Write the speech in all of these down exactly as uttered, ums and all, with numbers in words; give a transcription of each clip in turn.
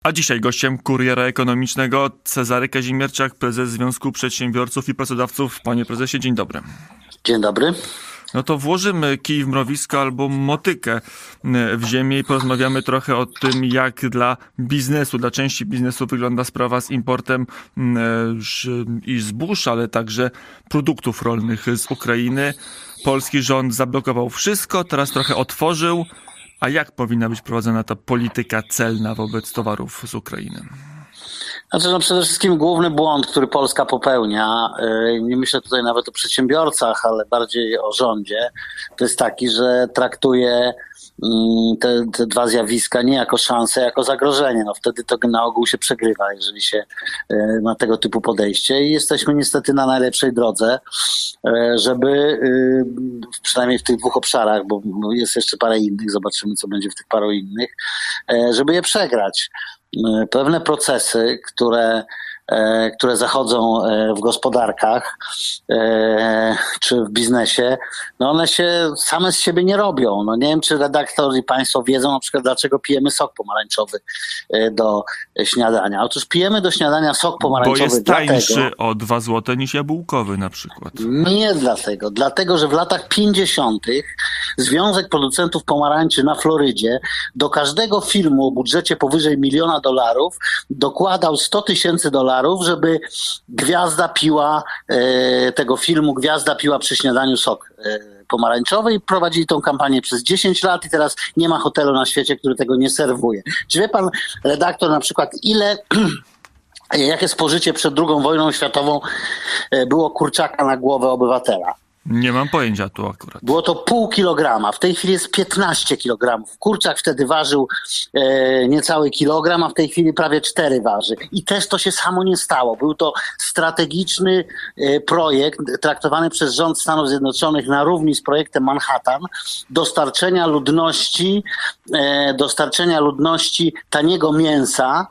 A dzisiaj gościem Kuriera Ekonomicznego Cezary Kazimierczak, prezes Związku Przedsiębiorców i Pracodawców. Panie prezesie, dzień dobry. Dzień dobry. No to włożymy kij w mrowisko albo motykę w ziemię i porozmawiamy trochę o tym, jak dla biznesu, dla części biznesu wygląda sprawa z importem i zbóż, ale także produktów rolnych z Ukrainy. Polski rząd zablokował wszystko, teraz trochę otworzył. A jak powinna być prowadzona ta polityka celna wobec towarów z Ukrainy? Znaczy, no przede wszystkim główny błąd, który Polska popełnia, nie myślę tutaj nawet o przedsiębiorcach, ale bardziej o rządzie, to jest taki, że traktuje te, te dwa zjawiska nie jako szansę, jako zagrożenie. No wtedy to na ogół się przegrywa, jeżeli się ma tego typu podejście i jesteśmy niestety na najlepszej drodze, żeby przynajmniej w tych dwóch obszarach, bo jest jeszcze parę innych, zobaczymy co będzie w tych paru innych, żeby je przegrać. Pewne procesy, które, które zachodzą w gospodarkach czy w biznesie, no one się same z siebie nie robią. No nie wiem, czy redaktor i państwo wiedzą na przykład, dlaczego pijemy sok pomarańczowy do śniadania. Otóż pijemy do śniadania sok pomarańczowy Bo jest tańszy dlatego, o dwa złote niż jabłkowy na przykład. Nie dlatego. Dlatego, że w latach pięćdziesiątych Związek Producentów Pomarańczy na Florydzie do każdego filmu o budżecie powyżej miliona dolarów dokładał sto tysięcy dolarów, żeby gwiazda piła e, tego filmu, gwiazda piła przy śniadaniu sok e, pomarańczowy i prowadzili tą kampanię przez dziesięć lat i teraz nie ma hotelu na świecie, który tego nie serwuje. Czy wie pan redaktor na przykład, ile jakie spożycie przed drugą wojną światową było kurczaka na głowę obywatela? Nie mam pojęcia tu akurat. Było to pół kilograma, w tej chwili jest piętnaście kilogramów. Kurczak wtedy ważył e, niecały kilogram, a w tej chwili prawie cztery waży. I też to się samo nie stało. Był to strategiczny e, projekt traktowany przez rząd Stanów Zjednoczonych na równi z projektem Manhattan dostarczenia ludności, e, dostarczenia ludności taniego mięsa,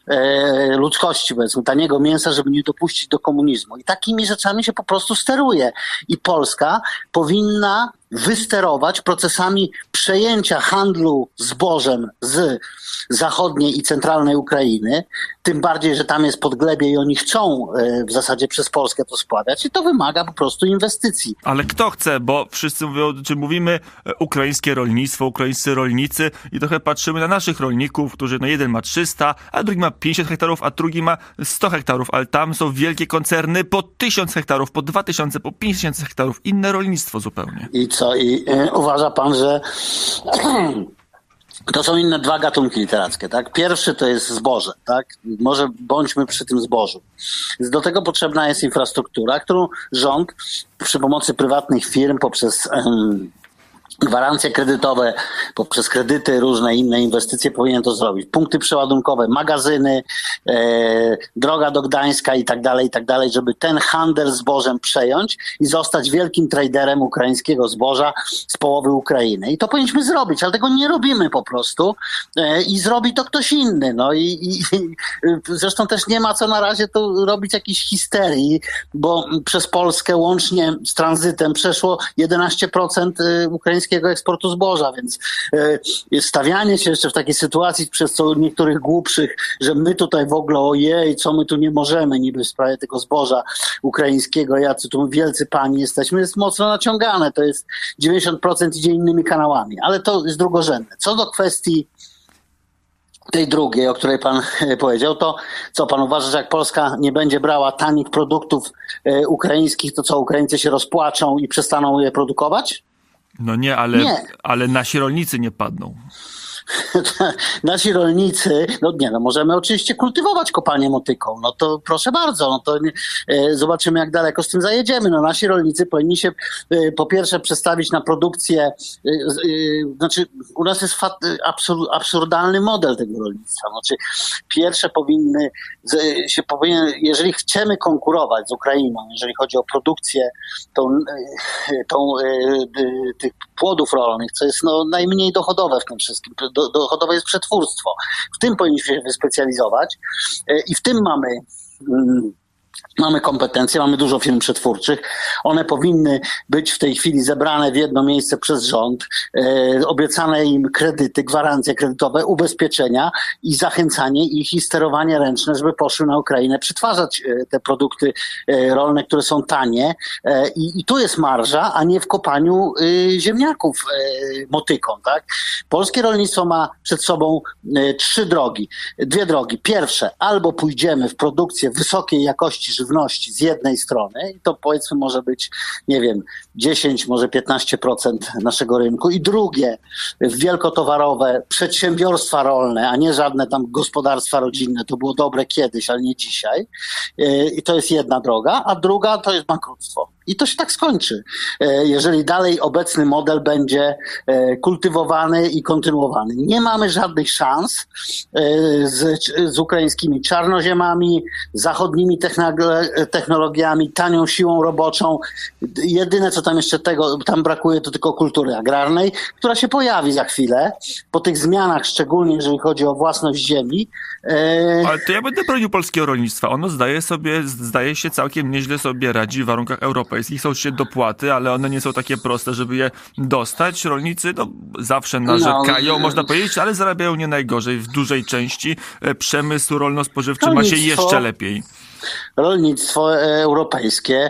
e, ludzkości powiedzmy, taniego mięsa, żeby nie dopuścić do komunizmu. I takimi rzeczami się po prostu steruje. I Polska powinna wysterować procesami przejęcia handlu zbożem z zachodniej i centralnej Ukrainy, tym bardziej, że tam jest podglebie i oni chcą w zasadzie przez Polskę to spławiać i to wymaga po prostu inwestycji. Ale kto chce, bo wszyscy mówią, czy mówimy ukraińskie rolnictwo, ukraińscy rolnicy i trochę patrzymy na naszych rolników, którzy no jeden ma trzysta, a drugi ma pięćdziesiąt hektarów, a drugi ma sto hektarów, ale tam są wielkie koncerny po tysiąc hektarów, po dwa tysiące, po pięć tysięcy hektarów, inne rolnictwo zupełnie. I co? I y, uważa pan, że to są inne dwa gatunki literackie, tak? Pierwszy to jest zboże, tak? Może bądźmy przy tym zbożu. Do tego potrzebna jest infrastruktura, którą rząd przy pomocy prywatnych firm poprzez um, gwarancje kredytowe, poprzez kredyty, różne inne inwestycje powinien to zrobić. Punkty przeładunkowe, magazyny, e, droga do Gdańska i tak dalej, i tak dalej, żeby ten handel zbożem przejąć i zostać wielkim traderem ukraińskiego zboża z połowy Ukrainy. I to powinniśmy zrobić, ale tego nie robimy po prostu e, i zrobi to ktoś inny. No i, i, i zresztą też nie ma co na razie tu robić jakiejś histerii, bo przez Polskę łącznie z tranzytem przeszło jedenaście procent ukraińskiego eksportu zboża, więc e, stawianie się jeszcze w takiej sytuacji przez co niektórych głupszych, że my tutaj w ogóle ojej, co my tu nie możemy niby w sprawie tego zboża ukraińskiego, jacy tu wielcy pani jesteśmy, jest mocno naciągane. To jest dziewięćdziesiąt procent idzie innymi kanałami, ale to jest drugorzędne. Co do kwestii tej drugiej, o której pan powiedział, to co pan uważa, że jak Polska nie będzie brała tanich produktów e, ukraińskich, to co, Ukraińcy się rozpłaczą i przestaną je produkować? No nie, ale, nie. ale nasi rolnicy nie padną. Nasi rolnicy, no nie, no możemy oczywiście kultywować kopalnię motyką, no to proszę bardzo, no to e, zobaczymy jak daleko z tym zajedziemy. No nasi rolnicy powinni się e, po pierwsze przestawić na produkcję, e, e, znaczy u nas jest fat, absur, absurdalny model tego rolnictwa, znaczy pierwsze powinny z, się powinien, jeżeli chcemy konkurować z Ukrainą, jeżeli chodzi o produkcję tą, e, tą e, e, tych płodów rolnych, co jest no najmniej dochodowe w tym wszystkim, Do, dochodowe jest przetwórstwo. W tym powinniśmy się wyspecjalizować i w tym mamy Mamy kompetencje, mamy dużo firm przetwórczych. One powinny być w tej chwili zebrane w jedno miejsce przez rząd, e, obiecane im kredyty, gwarancje kredytowe, ubezpieczenia i zachęcanie ich i sterowanie ręczne, żeby poszły na Ukrainę przetwarzać e, te produkty e, rolne, które są tanie. E, i, I tu jest marża, a nie w kopaniu e, ziemniaków e, motyką, tak? Polskie rolnictwo ma przed sobą e, trzy drogi, dwie drogi. Pierwsze, albo pójdziemy w produkcję wysokiej jakości żywności z jednej strony i to powiedzmy może być, nie wiem, dziesięć, może piętnaście procent naszego rynku i drugie, wielkotowarowe przedsiębiorstwa rolne, a nie żadne tam gospodarstwa rodzinne, to było dobre kiedyś, ale nie dzisiaj. I to jest jedna droga, a druga to jest bankructwo. I to się tak skończy, jeżeli dalej obecny model będzie kultywowany i kontynuowany. Nie mamy żadnych szans z, z ukraińskimi czarnoziemami, zachodnimi technologiami, tanią siłą roboczą. Jedyne, co tam jeszcze tego, tam brakuje, to tylko kultury agrarnej, która się pojawi za chwilę, po tych zmianach, szczególnie jeżeli chodzi o własność ziemi. Ale to ja będę bronił polskiego rolnictwa. Ono zdaje sobie, zdaje się całkiem nieźle sobie radzi w warunkach europejskich. Są się dopłaty, ale one nie są takie proste, żeby je dostać. Rolnicy no, zawsze narzekają, no, można powiedzieć, ale zarabiają nie najgorzej. W dużej części przemysł rolno-spożywczy ma się jeszcze lepiej. Rolnictwo europejskie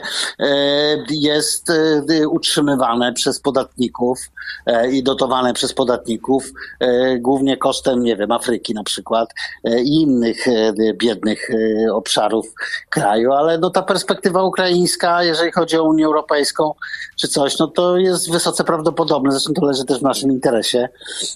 jest utrzymywane przez podatników i dotowane przez podatników, głównie kosztem, nie wiem, Afryki na przykład i innych biednych obszarów kraju, ale no ta perspektywa ukraińska, jeżeli chodzi o Unię Europejską czy coś, no to jest wysoce prawdopodobne, zresztą to leży też w naszym interesie,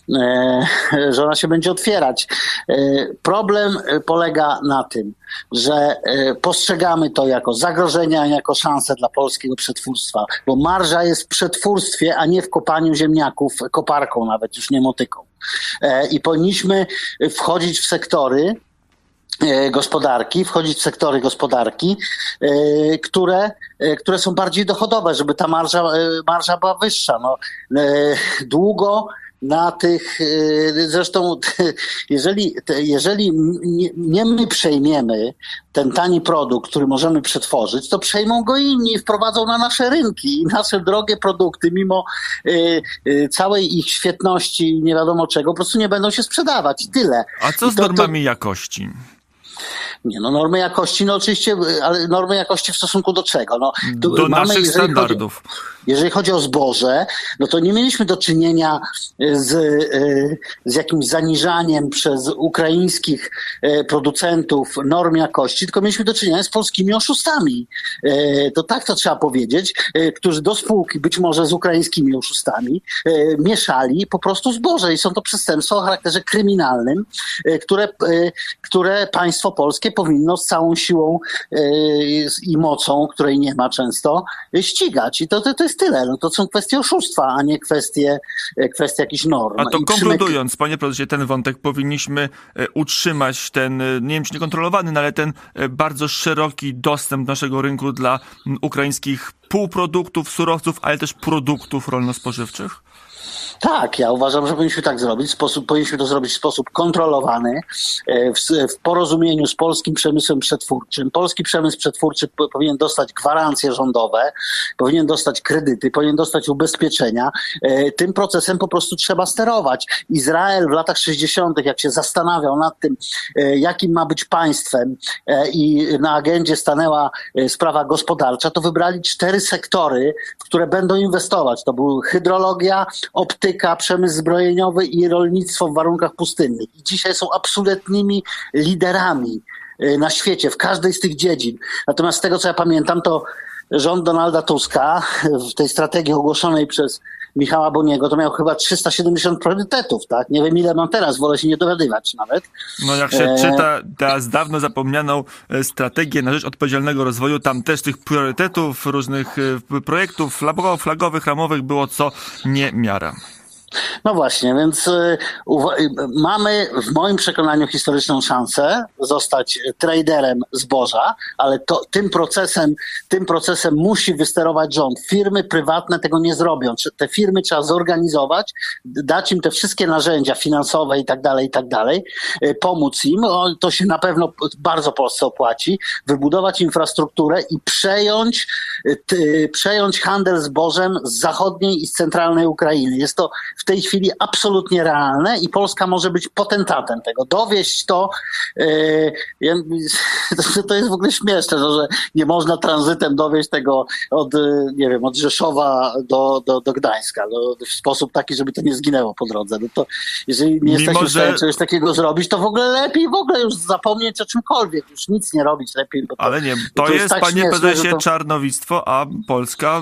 że ona się będzie otwierać. Problem polega na tym, że postrzegamy to jako zagrożenie, a nie jako szansę dla polskiego przetwórstwa, bo marża jest w przetwórstwie, a nie w kopaniu ziemniaków koparką, nawet już nie motyką. I powinniśmy wchodzić w sektory gospodarki, wchodzić w sektory gospodarki, które, które są bardziej dochodowe, żeby ta marża, marża była wyższa. No, długo na tych, zresztą jeżeli, jeżeli nie my przejmiemy ten tani produkt, który możemy przetworzyć, to przejmą go inni i wprowadzą na nasze rynki i nasze drogie produkty, mimo y, y, całej ich świetności i nie wiadomo czego, po prostu nie będą się sprzedawać. Tyle. A co z to, normami to... jakości? Nie, no normy jakości, no oczywiście, ale normy jakości w stosunku do czego? No, do mamy, naszych standardów. Chodzi, jeżeli chodzi o zboże, no to nie mieliśmy do czynienia z, z jakimś zaniżaniem przez ukraińskich producentów norm jakości, tylko mieliśmy do czynienia z polskimi oszustami. To tak to trzeba powiedzieć, którzy do spółki być może z ukraińskimi oszustami mieszali po prostu zboże i są to przestępstwa o charakterze kryminalnym, które, które państwo polskie powinno z całą siłą i mocą, której nie ma często, ścigać. I to, to, to jest tyle. No to są kwestie oszustwa, a nie kwestie, kwestie jakichś norm. A to I konkludując, przymek... panie prezesie, ten wątek powinniśmy utrzymać ten, nie wiem czy niekontrolowany, no ale ten bardzo szeroki dostęp naszego rynku dla ukraińskich półproduktów, surowców, ale też produktów rolno-spożywczych? Tak, ja uważam, że powinniśmy tak zrobić. Sposób, powinniśmy to zrobić w sposób kontrolowany, w, w porozumieniu z polskim przemysłem przetwórczym. Polski przemysł przetwórczy powinien dostać gwarancje rządowe, powinien dostać kredyty, powinien dostać ubezpieczenia. Tym procesem po prostu trzeba sterować. Izrael w latach sześćdziesiątych, jak się zastanawiał nad tym, jakim ma być państwem i na agendzie stanęła sprawa gospodarcza, to wybrali cztery sektory, w które będą inwestować. To był hydrologia, optyka, przemysł zbrojeniowy i rolnictwo w warunkach pustynnych. I dzisiaj są absolutnymi liderami na świecie, w każdej z tych dziedzin. Natomiast z tego, co ja pamiętam, to rząd Donalda Tuska w tej strategii ogłoszonej przez Michała Boniego to miał chyba trzysta siedemdziesiąt priorytetów, tak? Nie wiem, ile mam teraz, wolę się nie dowiadywać nawet. No jak się e... czyta teraz dawno zapomnianą strategię na rzecz odpowiedzialnego rozwoju, tam też tych priorytetów, różnych projektów flagowych, ramowych było co niemiara. No właśnie, więc y, uwa- y, mamy w moim przekonaniu historyczną szansę zostać traderem zboża, ale to, tym procesem, tym procesem musi wysterować rząd. Firmy prywatne tego nie zrobią. Czy- Te firmy trzeba zorganizować, dać im te wszystkie narzędzia finansowe i tak dalej, i tak dalej, y, pomóc im. O, to się na pewno bardzo Polsce opłaci. Wybudować infrastrukturę i przejąć, y, ty, przejąć handel zbożem z zachodniej i z centralnej Ukrainy. Jest to w tej chwili absolutnie realne i Polska może być potentatem tego. Dowieść to, yy, ja- to jest w ogóle śmieszne, no, że nie można tranzytem dowieść tego od, yy, nie wiem, od Rzeszowa do, do, do Gdańska, no, w sposób taki, żeby to nie zginęło po drodze. No to jeżeli nie Mimo, jesteśmy w stanie że- czegoś takiego zrobić, to w ogóle lepiej w ogóle już zapomnieć o czymkolwiek, już nic nie robić lepiej. Bo to, Ale nie, bo to jest, tak panie śmieszne, prezesie, że to- czarnowictwo, a Polska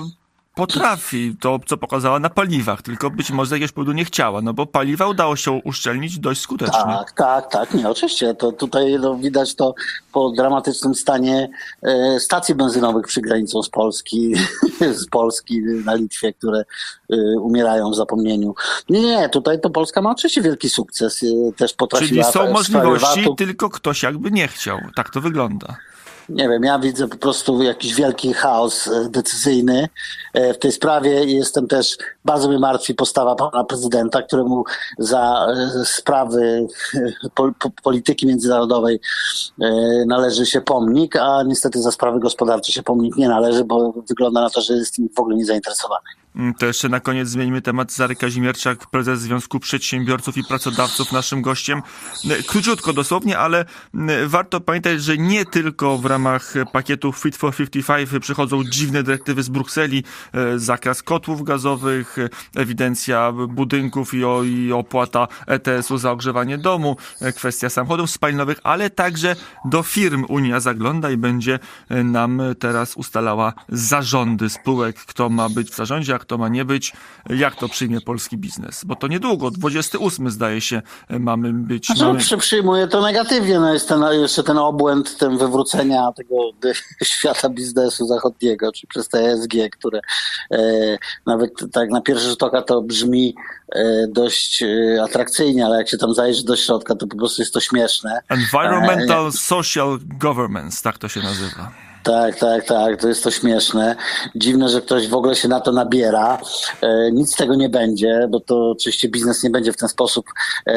potrafi to, co pokazała na paliwach, tylko być może z jakiegoś powodu nie chciała, no bo paliwa udało się uszczelnić dość skutecznie. Tak, tak, tak, nie, oczywiście. To tutaj no, widać to po dramatycznym stanie e, stacji benzynowych przy granicą z Polski, z Polski na Litwie, które e, umierają w zapomnieniu. Nie, nie, tutaj to Polska ma oczywiście wielki sukces. E, też potrafiła Czyli są w możliwości, sprawie vatu. tylko ktoś jakby nie chciał. Tak to wygląda. Nie wiem, ja widzę po prostu jakiś wielki chaos e, decyzyjny e, w tej sprawie i jestem też, bardzo mnie martwi postawa pana prezydenta, któremu za e, sprawy e, po, po, polityki międzynarodowej e, należy się pomnik, a niestety za sprawy gospodarcze się pomnik nie należy, bo wygląda na to, że jest tym w ogóle nie zainteresowany. Mm, To jeszcze na koniec zmieńmy temat. Cezary Kazimierczak, prezes Związku Przedsiębiorców i Pracodawców, naszym gościem. E, Króciutko dosłownie, ale mm, warto pamiętać, że nie tylko w ramach pakietu Fit for pięćdziesiąt pięć przychodzą dziwne dyrektywy z Brukseli, e, zakaz kotłów gazowych, e, ewidencja budynków i, o, i opłata E T S u za ogrzewanie domu, e, kwestia samochodów spalinowych, ale także do firm Unia zagląda i będzie e, nam teraz ustalała zarządy spółek, kto ma być w zarządzie, a kto ma nie być, jak to przyjmie polski biznes. Bo to niedługo, dwudziestego ósmego zdaje się, e, mamy być... Znaczy, Mamy... przy, przyjmuję to negatywnie, no jest ten, jeszcze ten obłęd, ten wywrócenia tego dy- świata biznesu zachodniego, czy przez te E S G, które e, nawet tak na pierwszy rzut oka to brzmi e, dość e, atrakcyjnie, ale jak się tam zajrzy do środka, to po prostu jest to śmieszne. Environmental Social Governance, tak to się nazywa. Tak, tak, tak, to jest to śmieszne. Dziwne, że ktoś w ogóle się na to nabiera. E, nic z tego nie będzie, bo to oczywiście biznes nie będzie w ten sposób e,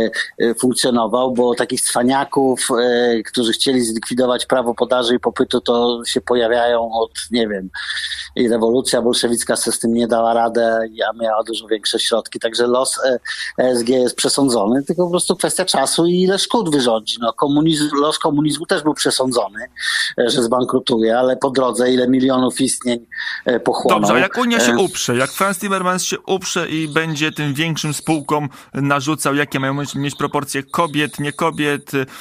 e, funkcjonował, bo takich cwaniaków, e, którzy chcieli zlikwidować prawo podaży i popytu, to się pojawiają od, nie wiem, i rewolucja bolszewicka sobie z tym nie dała radę, a miała dużo większe środki, także los E S G jest przesądzony, tylko po prostu kwestia czasu i ile szkód wyrządzi. No, komunizm, los komunizmu też był przesądzony, e, że zbankrutuje, ale po drodze ile milionów istnień e, pochłonął. Dobrze, a jak Unia się E, uprze, jak Franz Timmermans się uprze i będzie tym większym spółkom narzucał, jakie mają mieć, mieć proporcje kobiet, nie kobiet, y,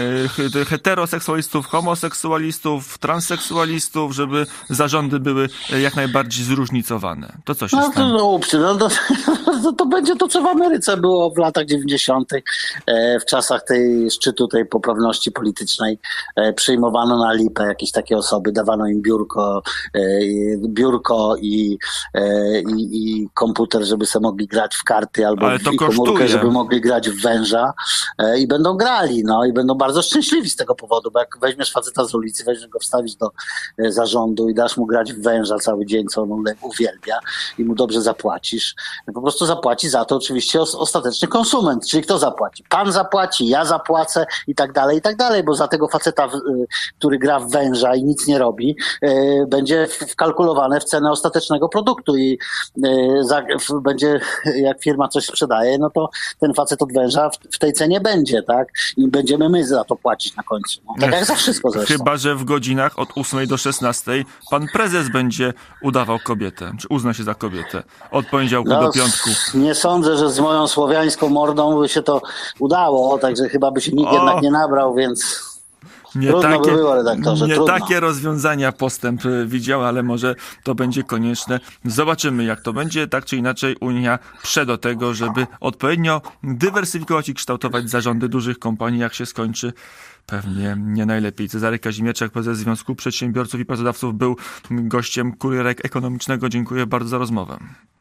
y, heteroseksualistów, homoseksualistów, transseksualistów, żeby zarządy były jak najbardziej zróżnicowane. To co się No to, stanie? no, uprze, no, to, to, to będzie to, co w Ameryce było w latach dziewięćdziesiątych. E, w czasach tej szczytu tej poprawności politycznej e, przyjmowano na lipę jakieś takie osoby, dawano im biurko, e, biurko i, e, i, i komputer, żeby sobie mogli grać w karty, albo Ale w, to i komórkę, kosztuje. żeby mogli grać w węża e, i będą grali, no i będą bardzo szczęśliwi z tego powodu, bo jak weźmiesz faceta z ulicy, weźmiesz go, wstawisz do e, zarządu i dasz mu grać w węża cały dzień, co on ule- uwielbia i mu dobrze zapłacisz, po prostu zapłaci za to oczywiście os- ostateczny konsument, czyli kto zapłaci? Pan zapłaci, ja zapłacę i tak dalej, i tak dalej, bo za tego faceta, w- y, który gra w węża i nic nie robi, y, będzie w- wkalkulowane w cenę ostatecznego produktu i y, za, w, będzie, jak firma coś sprzedaje, no to ten facet od węża w, w tej cenie będzie, tak? I będziemy my za to płacić na końcu. No, tak jak za wszystko zresztą. Chyba że w godzinach od ósmej do szesnastej pan prezes będzie udawał kobietę, czy uzna się za kobietę. Od poniedziałku do piątku. Nie sądzę, że z moją słowiańską mordą by się to udało, także chyba by się nikt O! jednak nie nabrał, więc Nie trudno by było, redaktorze, nie trudno. takie rozwiązania postęp y, widział, ale może to będzie konieczne. Zobaczymy, jak to będzie. Tak czy inaczej Unia prze do tego, żeby odpowiednio dywersyfikować i kształtować zarządy dużych kompanii, jak się skończy. Pewnie nie najlepiej. Cezary Kazimierczak, prezes Związku Przedsiębiorców i Pracodawców, był gościem Kurierek Ekonomicznego. Dziękuję bardzo za rozmowę.